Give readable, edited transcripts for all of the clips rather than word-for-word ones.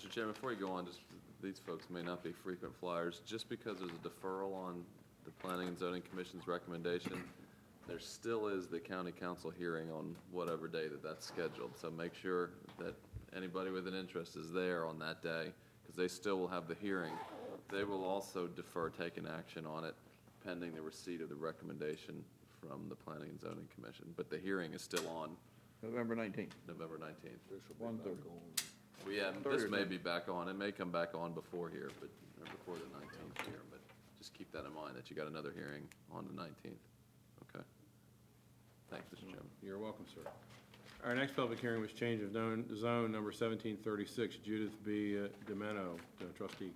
Mr. Chairman, before you go on, just, these folks may not be frequent flyers. Just because there's a deferral on the Planning and Zoning Commission's recommendation, there still is the county council hearing on whatever day that's scheduled. So make sure that anybody with an interest is there on that day, because they still will have the hearing. They will also defer taking action on it pending the receipt of the recommendation from the Planning and Zoning Commission. But the hearing is still on November 19th. November 19th. 1:30. Well, yeah, this may be back on. It may come back on before here, but or before the 19th here. But just keep that in mind that you got another hearing on the 19th. Okay. Thanks, Mr. Chairman. You're welcome, sir. Our next public hearing was change of zone number 1736, Judith B. Demeno, trustee.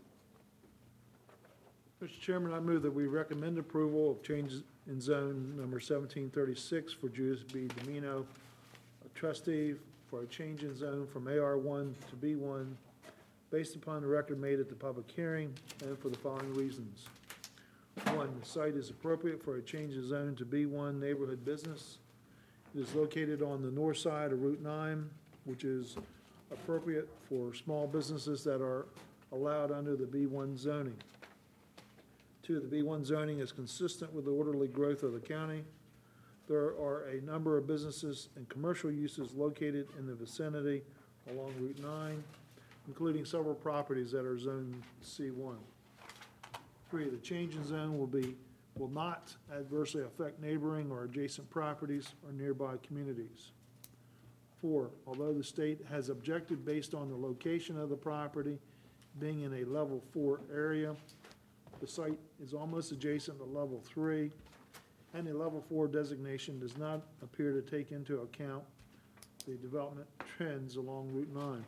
Mr. Chairman, I move that we recommend approval of changes in zone number 1736 for Judith B. Domino, a trustee, for a change in zone from AR1 to B1 based upon the record made at the public hearing and for the following reasons. 1, the site is appropriate for a change of zone to B1 neighborhood business. It is located on the north side of Route 9, which is appropriate for small businesses that are allowed under the B1 zoning. 2, the B1 zoning is consistent with the orderly growth of the county. There are a number of businesses and commercial uses located in the vicinity along Route 9, including several properties that are zoned C1. 3, the change in zone will not adversely affect neighboring or adjacent properties or nearby communities. 4, although the state has objected based on the location of the property being in a level 4 area, the site is almost adjacent to level 3, and a level 4 designation does not appear to take into account the development trends along Route 9.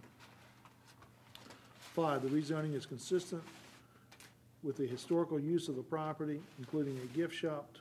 5, the rezoning is consistent with the historical use of the property, including a gift shop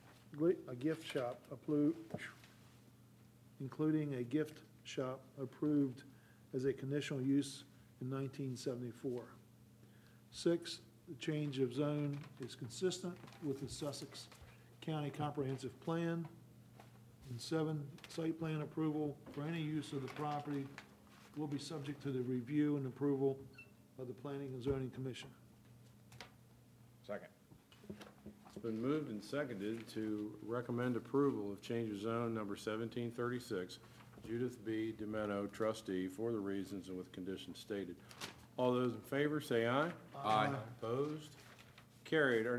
approved as a conditional use in 1974. 6, the change of zone is consistent with the Sussex County Comprehensive Plan. And 7, site plan approval for any use of the property will be subject to the review and approval of the Planning and Zoning Commission. Second. It's been moved and seconded to recommend approval of change of zone number 1736, Judith B. Demeno, trustee, for the reasons and with conditions stated. All those in favor say aye. Aye. Opposed? Carried. Our